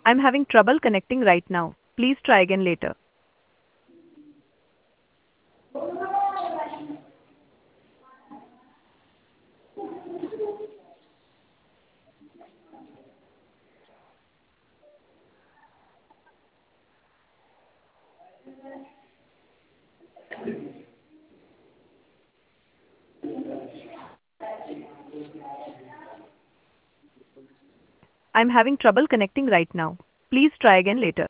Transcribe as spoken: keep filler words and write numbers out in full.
I'm having trouble connecting right now. Please try again later. I'm having trouble connecting right now. Please try again later.